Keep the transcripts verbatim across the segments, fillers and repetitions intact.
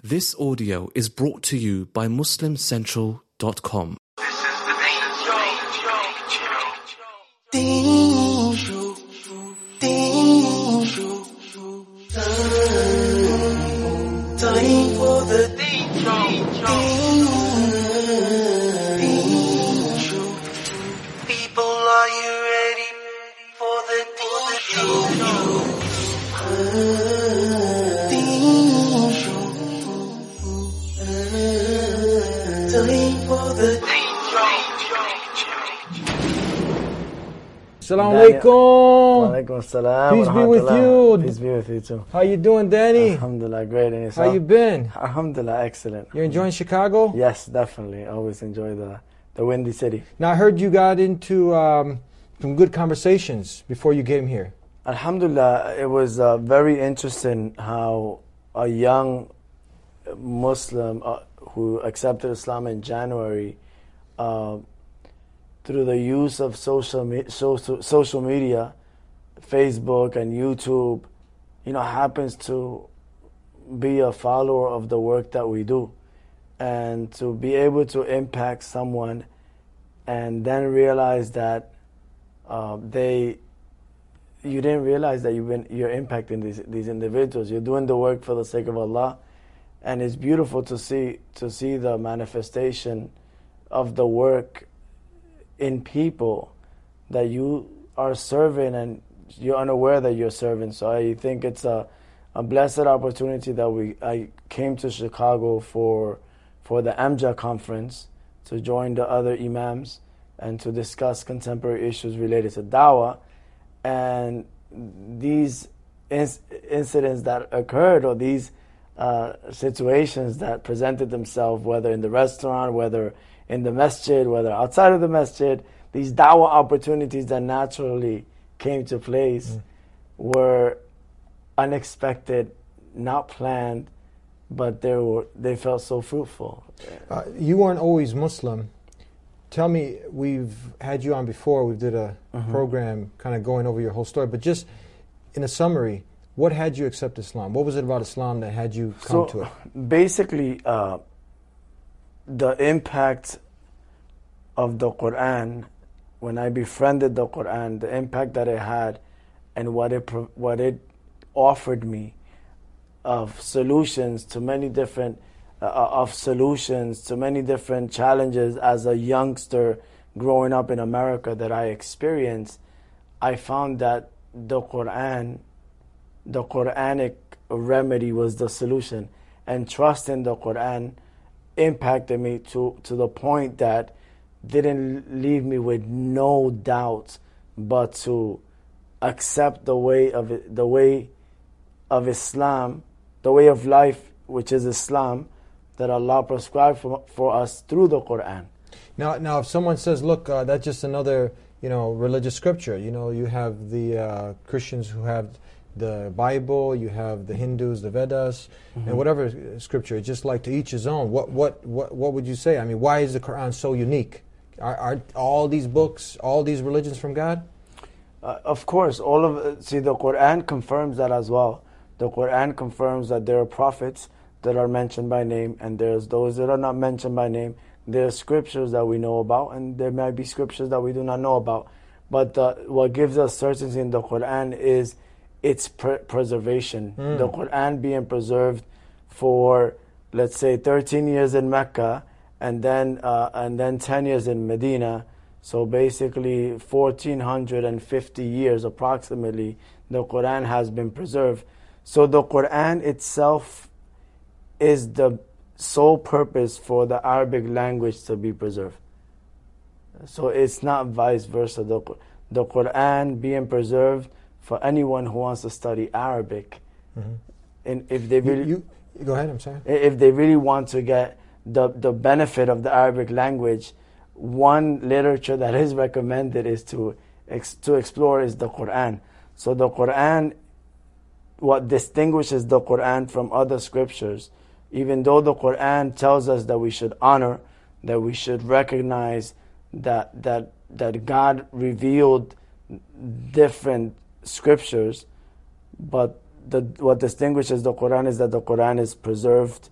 This audio is brought to you by Muslim Central dot com. Time for the people, are you ready for the time for the Assalamu alaikum. Walaikum assalam. Peace be with you. Peace be with you too. How you doing, Danny? Alhamdulillah, great. And yourself? How you been? Alhamdulillah, excellent. You're enjoying Chicago? Yes, definitely. I always enjoy the, the windy city. Now I heard you got into um, some good conversations before you came here. Alhamdulillah, it was uh, very interesting how a young Muslim uh, who accepted Islam in January, uh, through the use of social, me- social social media, Facebook and YouTube, you know, happens to be a follower of the work that we do, and to be able to impact someone, and then realize that uh, they, you didn't realize that you've been you're impacting these these individuals. You're doing the work for the sake of Allah, and it's beautiful to see to see the manifestation of the work in people that you are serving and you're unaware that you're serving. So I think it's a, a blessed opportunity that we I came to Chicago for for the AMJA conference to join the other imams and to discuss contemporary issues related to dawah. And these inc- incidents that occurred, or these uh, situations that presented themselves, whether in the restaurant, whether in the masjid, whether outside of the masjid, these dawah opportunities that naturally came to place mm. were unexpected, not planned, but they were they felt so fruitful. Uh, you weren't always Muslim. Tell me, we've had you on before. We did a mm-hmm. program kind of going over your whole story, but just in a summary, what had you accept Islam? What was it about Islam that had you come so to it? Basically, uh, the impact of the Quran, when I befriended the Quran, the impact that it had, and what it what it offered me of solutions to many different uh, of solutions to many different challenges as a youngster growing up in America that I experienced, I found that the Quran, the Quranic remedy was the solution, and trusting the Quran impacted me to, to the point that didn't leave me with no doubt but to accept the way of it, the way of Islam, the way of life, which is Islam, that Allah prescribed for, for us through the Quran. Now, now, if someone says, "Look, uh, that's just another, you know, religious scripture," you know, you have the uh, Christians who have the Bible, you have the Hindus, the Vedas, mm-hmm. and whatever scripture. It's just like to each his own. What, what, what, what would you say? I mean, why is the Quran so unique? Are, are all these books, all these religions from God? Uh, of course, all of see the Quran confirms that as well. The Quran confirms that there are prophets that are mentioned by name, and there's those that are not mentioned by name. There are scriptures that we know about, and there might be scriptures that we do not know about. But uh, what gives us certainty in the Quran is its pre- preservation. Mm. The Quran being preserved for, let's say, thirteen years in Mecca, and then uh, and then ten years in Medina. So basically, one thousand four hundred fifty years approximately, the Quran has been preserved. So the Quran itself is the sole purpose for the Arabic language to be preserved. So it's not vice versa. The, the Quran being preserved for anyone who wants to study Arabic, mm-hmm. and if they really you, you go ahead. I'm sorry. If they really want to get the the benefit of the Arabic language, one literature that is recommended is to ex, to explore is the Quran. So the Quran, what distinguishes the Quran from other scriptures, even though the Quran tells us that we should honor, that we should recognize that that that God revealed different scriptures, but the what distinguishes the Quran is that the Quran is preserved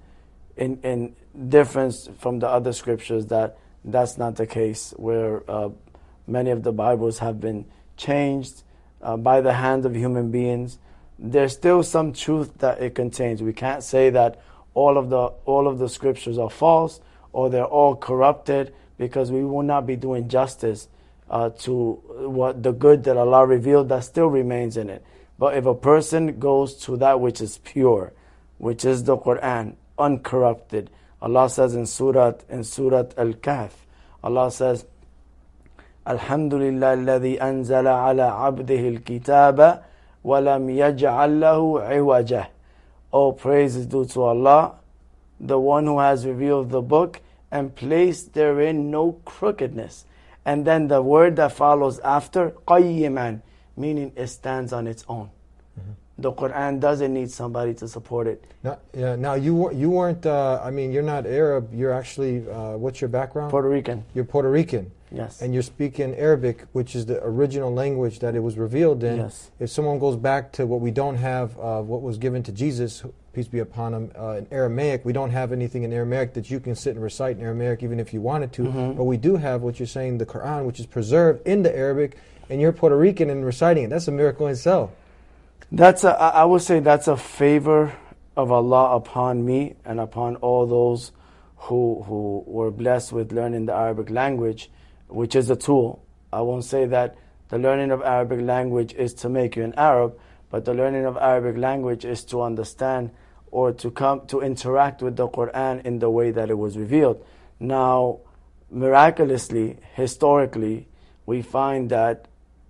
in in difference from the other scriptures that that's not the case, where uh, many of the Bibles have been changed uh, by the hand of human beings. There's still some truth that it contains. We can't say that all of the all of the scriptures are false or they're all corrupted, because we will not be doing justice uh, to what the good that Allah revealed that still remains in it. But if a person goes to that which is pure, which is the Quran, uncorrupted, Allah says in Surah in Surah Al-Kahf, Allah says, Alhamdulillah alladhi anzala ala abdihi al-kitaba wa lam yaj'al lahu iwajah. All praise is due to Allah, the one who has revealed the book and placed therein no crookedness. And then the word that follows after, qayyiman, meaning it stands on its own. Mm-hmm. The Quran doesn't need somebody to support it. Now, yeah, now you, wer- you weren't, uh, I mean, you're not Arab, you're actually, uh, what's your background? Puerto Rican. You're Puerto Rican. Yes. And you're speaking Arabic, which is the original language that it was revealed in. Yes. If someone goes back to what we don't have, uh, what was given to Jesus, peace be upon him, uh, in Aramaic, we don't have anything in Aramaic that you can sit and recite in Aramaic even if you wanted to. Mm-hmm. But we do have what you're saying, the Quran, which is preserved in the Arabic, and you're Puerto Rican and reciting it. That's a miracle in itself. That's a, I would say that's a favor of Allah upon me and upon all those who who were blessed with learning the Arabic language, which is a tool. I won't say that the learning of Arabic language is to make you an Arab, but the learning of Arabic language is to understand or to come to interact with the Quran in the way that it was revealed. Now, miraculously, historically, we find that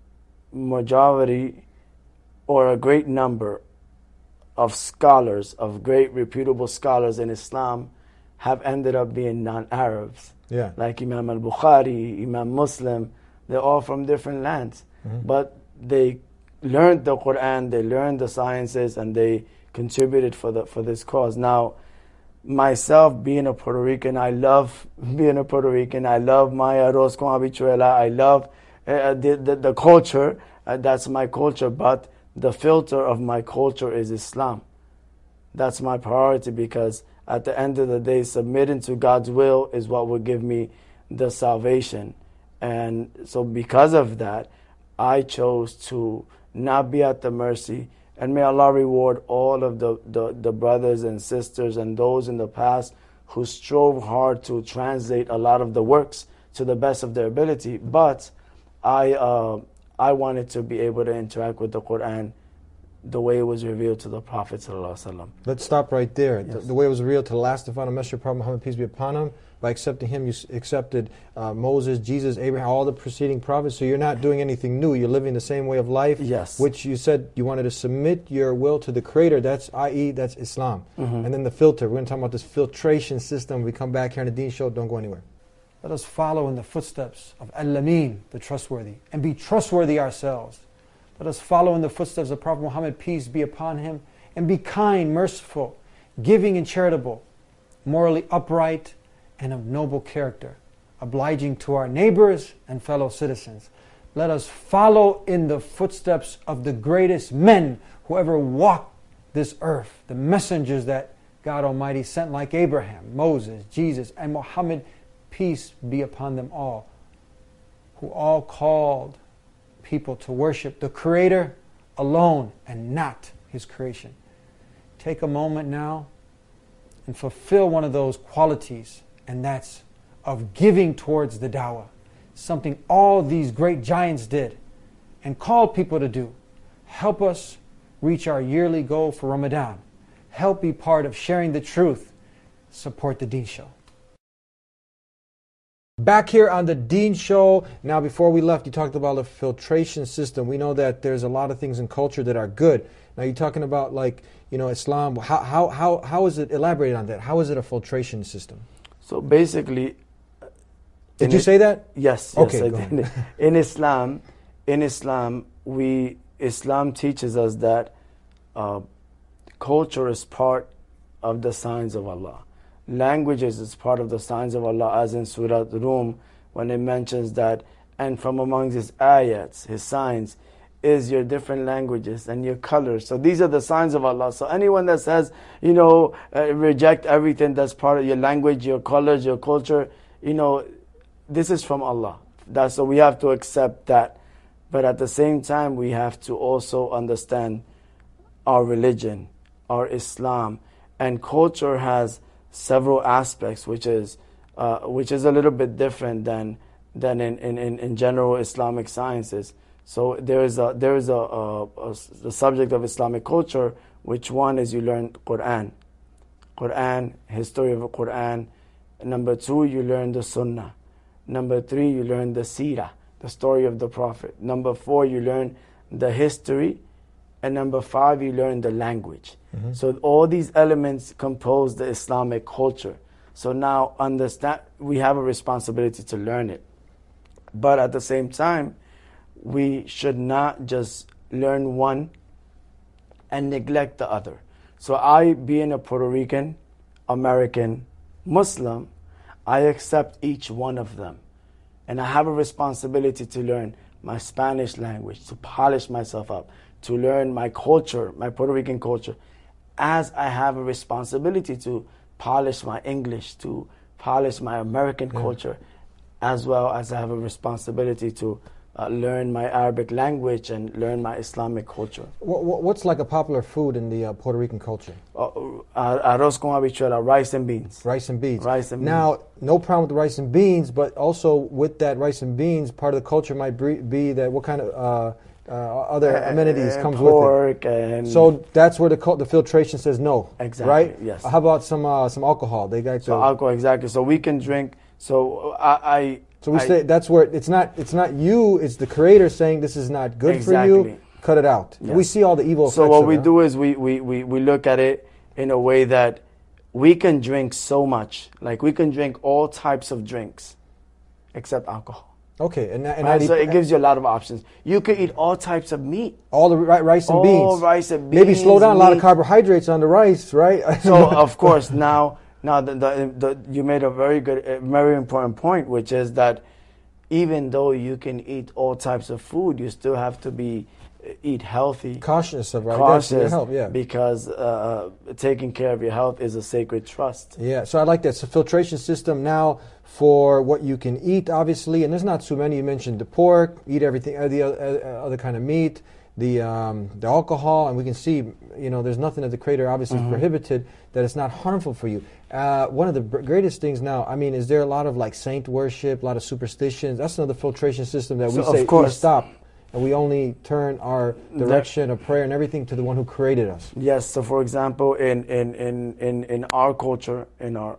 majority or a great number of scholars, of great reputable scholars in Islam, have ended up being non-Arabs. Yeah. Like Imam al-Bukhari, Imam Muslim, they're all from different lands. Mm-hmm. But they learned the Quran, they learned the sciences, and they contributed for the for this cause. Now, myself being a Puerto Rican, I love being a Puerto Rican. I love my arroz con habichuela. I love uh, the, the, the culture. Uh, that's my culture. But the filter of my culture is Islam. That's my priority, because at the end of the day, submitting to God's will is what will give me the salvation. And so because of that, I chose to not be at the mercy. And may Allah reward all of the, the, the brothers and sisters and those in the past who strove hard to translate a lot of the works to the best of their ability. But I uh, I wanted to be able to interact with the Quran the way it was revealed to the Prophet ﷺ. Let's stop right there. Yes. The, the way it was revealed to the last and final messenger, Prophet Muhammad, peace be upon him. By accepting him, you s- accepted uh, Moses, Jesus, Abraham, all the preceding prophets. So you're not doing anything new. You're living the same way of life. Yes. Which you said you wanted to submit your will to the Creator. That's, that is, that's Islam. Mm-hmm. And then the filter. We're going to talk about this filtration system. When we come back here on the Deen Show. Don't go anywhere. Let us follow in the footsteps of Al-Amin, the trustworthy, and be trustworthy ourselves. Let us follow in the footsteps of Prophet Muhammad, peace be upon him, and be kind, merciful, giving and charitable, morally upright, and of noble character, obliging to our neighbors and fellow citizens. Let us follow in the footsteps of the greatest men who ever walked this earth, the messengers that God Almighty sent, like Abraham, Moses, Jesus, and Muhammad, peace be upon them all, who all called people to worship the Creator alone and not His creation. Take a moment now and fulfill one of those qualities, and that's of giving towards the dawah, something all these great giants did and called people to do. Help us reach our yearly goal for Ramadan. Help be part of sharing the truth. Support the Deen Show. Back here on the Deen Show. Now, before we left, you talked about the filtration system. We know that there's a lot of things in culture that are good. Now, you're talking about, like, you know, Islam. How how how how is it? Elaborate on that. How is it a filtration system? So basically, did you say that? Yes. Okay. Yes, I did. In Islam, in Islam, we Islam teaches us that uh, culture is part of the signs of Allah. Languages is part of the signs of Allah, as in Surah Rum, when it mentions that, and from among His ayats, His signs, is your different languages and your colors. So these are the signs of Allah. So anyone that says, you know, uh, reject everything that's part of your language, your colors, your culture, you know, this is from Allah. That's so we have to accept that. But at the same time, we have to also understand our religion, our Islam, and culture has several aspects, which is uh, which is a little bit different than than in, in, in general Islamic sciences. So there is a there is a, a, a the subject of Islamic culture, which one is you learn Quran, Quran, history of the Quran. Number two, you learn the Sunnah. Number three, you learn the Seerah, the story of the Prophet. Number four, you learn the history. And number five, you learn the language. Mm-hmm. So all these elements compose the Islamic culture. So now understand, we have a responsibility to learn it. But at the same time, we should not just learn one and neglect the other. So I, being a Puerto Rican, American, Muslim, I accept each one of them. And I have a responsibility to learn my Spanish language, to polish myself up, to learn my culture, my Puerto Rican culture, as I have a responsibility to polish my English, to polish my American yeah. culture, as well as I have a responsibility to uh, learn my Arabic language and learn my Islamic culture. What, what's like a popular food in the uh, Puerto Rican culture? Uh, arroz con habichuela, rice and beans. Rice and beans. Rice and beans. Now, no problem with the rice and beans, but also with that rice and beans, part of the culture might be that what kind of uh, uh, other amenities uh, comes pork with it. And so that's where the the filtration says no. Exactly. Right. Yes. How about some uh, some alcohol? They got so to, alcohol exactly. So we can drink. So I. I so we I, say that's where it's not. It's not you. It's the Creator saying this is not good exactly. for you. Cut it out. Yes. We see all the evil. So effects what of we it, do is we, we, we, we look at it in a way that we can drink so much. Like we can drink all types of drinks, except alcohol. Okay, and, and right? I, so it gives you a lot of options. You can eat all types of meat. All the ri- rice and all beans. All rice and beans. Maybe slow down meat. a lot of carbohydrates on the rice, right? So of course now now the, the, the, you made a very good, a very important point, which is that even though you can eat all types of food, you still have to be eat healthy. Cautious of right. Cautious, That's your health, yeah. Because uh, taking care of your health is a sacred trust. Yeah, so I like that. So filtration system now for what you can eat, obviously, and there's not too many. You mentioned the pork, eat everything, uh, the uh, other kind of meat, the um, the alcohol, and we can see, you know, there's nothing that the Creator obviously mm-hmm. prohibited that it's not harmful for you. Uh, one of the b- greatest things now, I mean, is there a lot of like saint worship, a lot of superstitions? That's another filtration system that we so say of course. we stop. And we only turn our direction of prayer and everything to the one who created us. Yes. So, for example, in in, in, in, in our culture, in our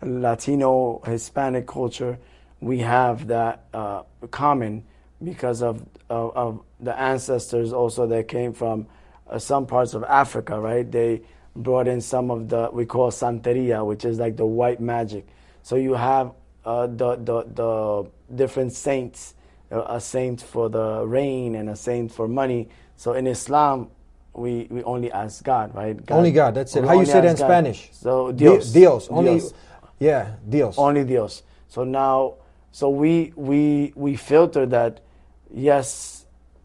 Latino, Hispanic culture, we have that uh, common because of, of of the ancestors also that came from uh, some parts of Africa, right? They brought in some of the, we call Santeria, which is like the white magic. So you have uh, the, the the different saints. A saint for the rain and a saint for money. So in Islam, we, we only ask God, right? God, only God, that's it. We How you say that in God. Spanish? So Dios. Dios. Only, Dios. Yeah, Dios. Only Dios. So now, so we, we, we filter that, yes,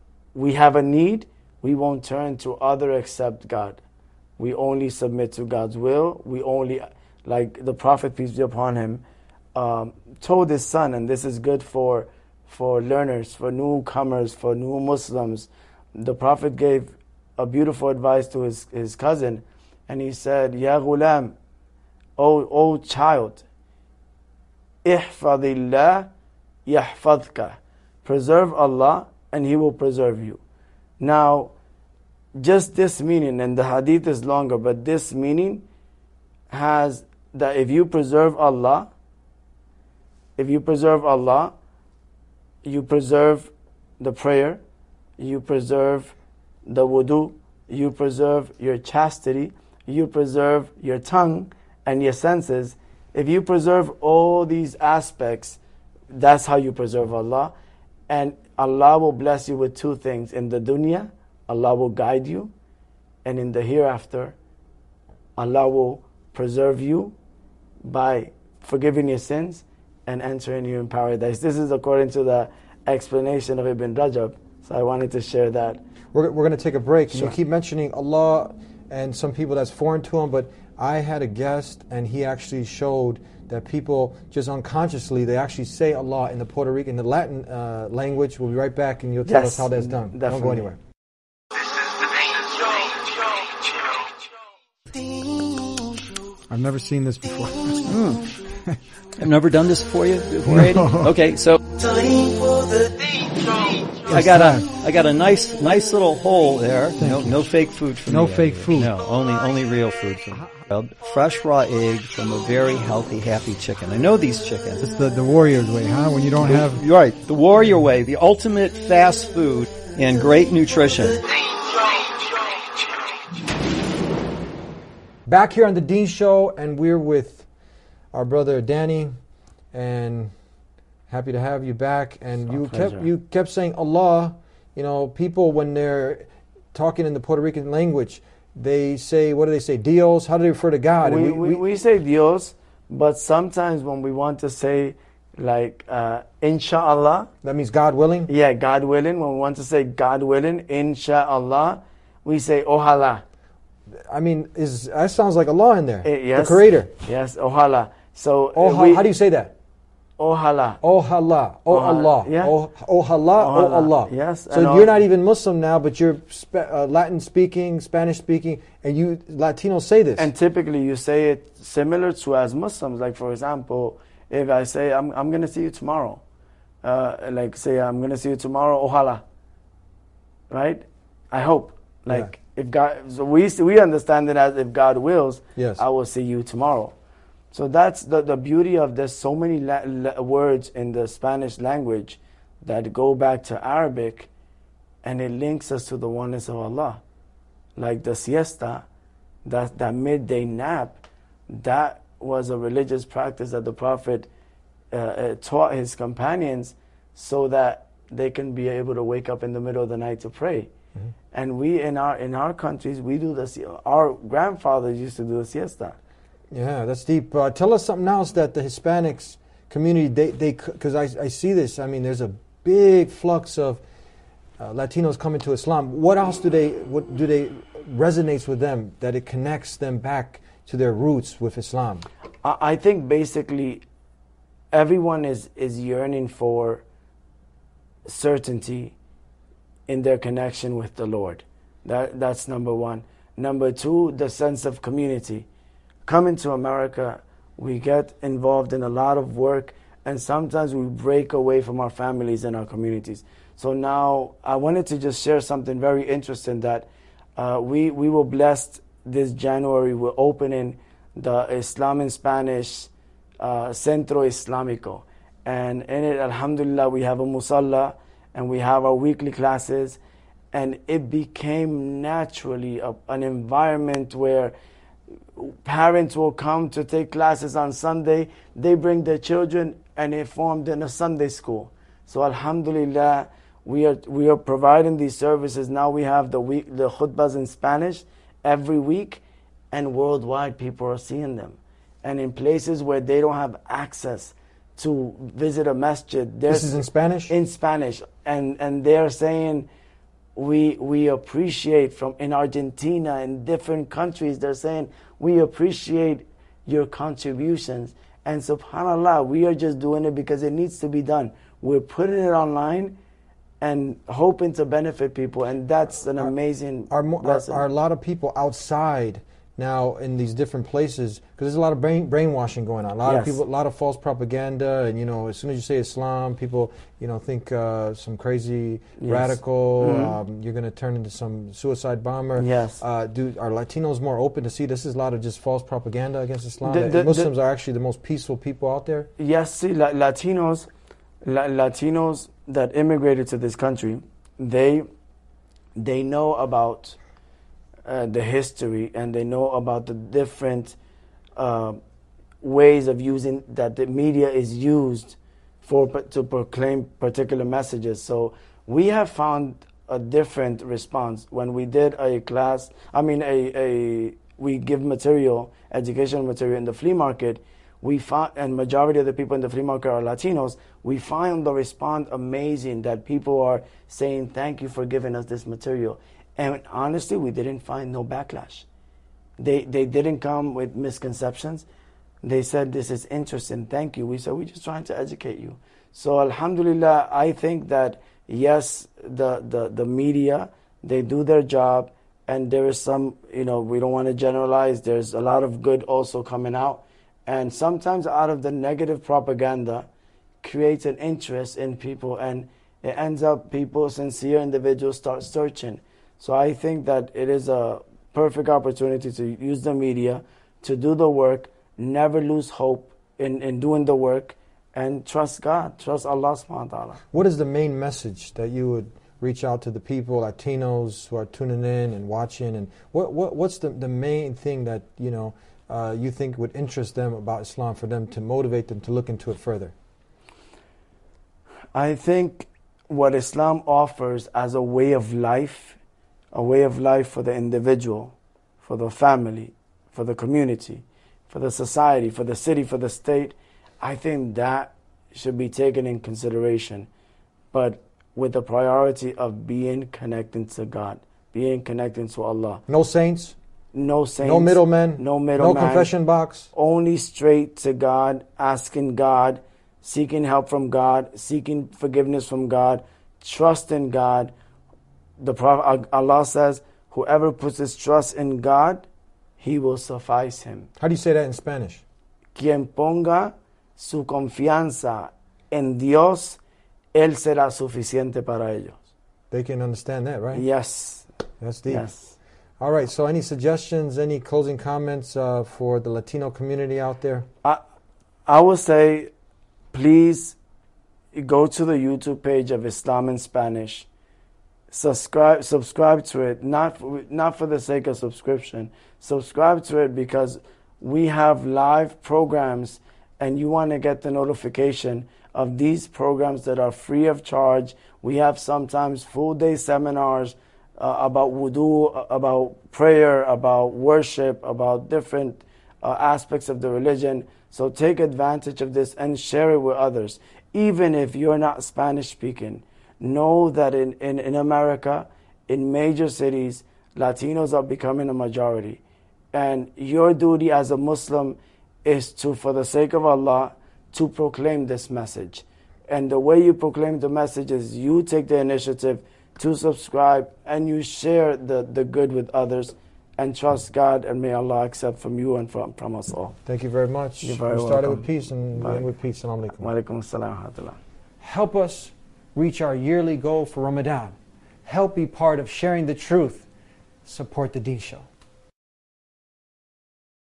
we have a need, we won't turn to other except God. We only submit to God's will. We only, like the Prophet, peace be upon him, um, told his son, and this is good for for learners, for newcomers, for new Muslims. The Prophet gave a beautiful advice to his, his cousin, and he said, Ya ghulam, O, o child, ihfadillah yahfadka. Preserve Allah, and He will preserve you. Now, just this meaning, and the hadith is longer, but this meaning has that if you preserve Allah, if you preserve Allah, you preserve the prayer, you preserve the wudu, you preserve your chastity, you preserve your tongue and your senses. If you preserve all these aspects, that's how you preserve Allah. And Allah will bless you with two things. In the dunya, Allah will guide you. And in the hereafter, Allah will preserve you by forgiving your sins and entering you in paradise. This is according to the explanation of Ibn Rajab, So I wanted to share that. We're, we're going to take a break. Sure. You keep mentioning Allah and some people that's foreign to them, but I had a guest and he actually showed that people just unconsciously, they actually say Allah in the Puerto Rican, in the Latin uh, language. We'll be right back and you'll tell Yes, us how that's done. definitely. Don't go anywhere. I've never seen this before. Mm. I've never done this for you before, Eddie? Okay, so I got a I got a nice nice little hole there. No you. no fake food for No me. fake Eddie. food. No, only only real food for me. Fresh raw egg from a very healthy, happy chicken. I know these chickens. It's the, the warrior's way, huh? When you don't have... You're right, the warrior way, the ultimate fast food and great nutrition. Back here on the Dean Show, and we're with our brother Danny, and happy to have you back. And It's you my kept pleasure. you kept saying Allah. You know, people when they're talking in the Puerto Rican language, they say, what do they say? Dios. How do they refer to God? We, And we, we say Dios, but sometimes when we want to say like uh, Inshallah, that means God willing. yeah, God willing, when we want to say God willing, Inshallah, we say Ojalá. I mean, is that sounds like Allah in there? Eh, yes. The Creator. Yes, Ojalá. So uh, Oh, we, how do you say that? Ojalá. Oh Allah, oh Oh, Allah, yeah. oh, oh Allah, oh Allah, Allah. yes, So and you're all- not even Muslim now, but you're spa- uh, Latin speaking, Spanish speaking, and you Latinos say this. And typically you say it similar to as Muslims. Like for example, if I say I'm I'm gonna see you tomorrow, uh, like say I'm gonna see you tomorrow, Ojalá. Right? I hope. Like if God, so we we understand it as if God wills, Yes. I will see you tomorrow. So that's the the beauty of there's so many la- la- words in the Spanish language that go back to Arabic, and it links us to the oneness of Allah. Like the siesta, that that midday nap, that was a religious practice that the Prophet uh, uh, taught his companions so that they can be able to wake up in the middle of the night to pray. Mm-hmm. And we in our in our countries we do the sie- our grandfathers used to do the siesta. Yeah, that's deep. Uh, tell us something else that the Hispanics community, they they because I I see this. I mean, there's a big flux of uh, Latinos coming to Islam. What else do they what do they resonates with them that it connects them back to their roots with Islam? I, I think basically everyone is is yearning for certainty in their connection with the Lord. That that's number one. Number two, the sense of community. Coming to America, we get involved in a lot of work, and sometimes we break away from our families and our communities. So now I wanted to just share something very interesting that uh, we we were blessed this January. We're opening the Islam in Spanish uh, Centro Islamico, and in it, alhamdulillah, we have a musalla and we have our weekly classes, and it became naturally a, an environment where parents will come to take classes on Sunday. They bring their children, and it formed in a Sunday school. So alhamdulillah, we are we are providing these services. Now we have the week the khutbahs in Spanish every week, and worldwide people are seeing them. And in places where they don't have access to visit a masjid, This is in Spanish? in Spanish, and and they're saying we we appreciate from in Argentina and different countries. They're saying we appreciate your contributions, and subhanallah, we are just doing it because it needs to be done. We're putting it online and hoping to benefit people, and that's an amazing Are, mo- are, blessing. are a lot of people outside now in these different places? Because there's a lot of brain, brainwashing going on. A lot of Yes. people, a lot of false propaganda, and you know, as soon as you say Islam, people, you know, think uh, some crazy Yes. radical. Mhm. Um, you're going to turn into some suicide bomber. Yes. Uh, do are Latinos more open to see this is a lot of just false propaganda against Islam? The- that the- Muslims the- are actually the most peaceful people out there. Yes, see, La- Latinos, La- Latinos that immigrated to this country, they they know about uh, the history, and they know about the different uh, ways of using that the media is used for to proclaim particular messages. So we have found a different response when we did a class. I mean, a a we give material, educational material in the flea market. we find, and majority of the people in the flea market are Latinos, we find the response amazing that people are saying, thank you for giving us this material. And honestly, we didn't find no backlash. They they didn't come with misconceptions. They said, this is interesting, thank you. We said, we're just trying to educate you. So alhamdulillah, I think that yes, the, the, the media, they do their job, and there is some, you know, we don't want to generalize, there's a lot of good also coming out. And sometimes out of the negative propaganda creates an interest in people, and it ends up people, sincere individuals, start searching. So I think that it is a perfect opportunity to use the media to do the work, never lose hope in, in doing the work, and trust God, trust Allah subhanahu wa ta'ala. What is the main message that you would reach out to the people, Latinos who are tuning in and watching, and what, what what's the, the main thing that, you know, uh, you think would interest them about Islam for them to motivate them to look into it further? I think what Islam offers as a way of life, a way of life for the individual, for the family, for the community, for the society, for the city, for the state, I think that should be taken in consideration, but with the priority of being connected to God, being connected to Allah. No saints? No saints. No middlemen? No middlemen. No confession box? Only straight to God, asking God, seeking help from God, seeking forgiveness from God, trusting God. The Prophet, Allah says, whoever puts his trust in God, He will suffice him. How do you say that in Spanish? Quien ponga su confianza en Dios, Él será suficiente para ellos. They can understand that, right? Yes. That's deep. Yes. All right, so any suggestions, any closing comments uh, for the Latino community out there? I, I would say, please go to the YouTube page of Islam in Spanish. Subscribe, subscribe to it, not for, not for the sake of subscription. Subscribe to it because we have live programs, and you want to get the notification of these programs that are free of charge. We have sometimes full day seminars uh, about wudu, about prayer, about worship, about different uh, aspects of the religion. So take advantage of this and share it with others. Even if you're not Spanish speaking, know that in, in, in America, in major cities, Latinos are becoming a majority. And your duty as a Muslim is to, for the sake of Allah, to proclaim this message. And the way you proclaim the message is you take the initiative to subscribe and you share the, the good with others, and trust God, and may Allah accept from you and from, from us all. Thank you very much. You're very we started welcome. with peace and we end with peace. Assalamu alaikum. Wa alaikum assalam wa rahmatullah. Help us reach our yearly goal for Ramadan. Help be part of sharing the truth. Support the Deen Show.